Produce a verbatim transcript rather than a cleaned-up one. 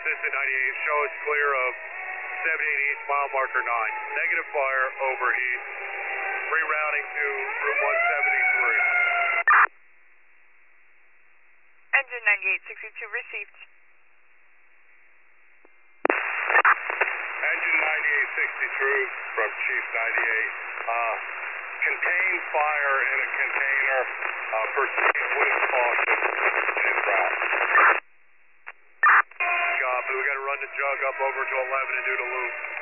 Assistant ninety-eight, show us clear of seventy-eight East, mile marker nine. Negative fire over East. Rerouting to Route one seventy-three. Engine ninety-eight sixty-two received. Engine ninety-eight sixty-two from Chief ninety-eight. Uh, contained fire in a container. Uh, proceed with caution en route. Copy. We got to run the jug up over to eleven and do the loop.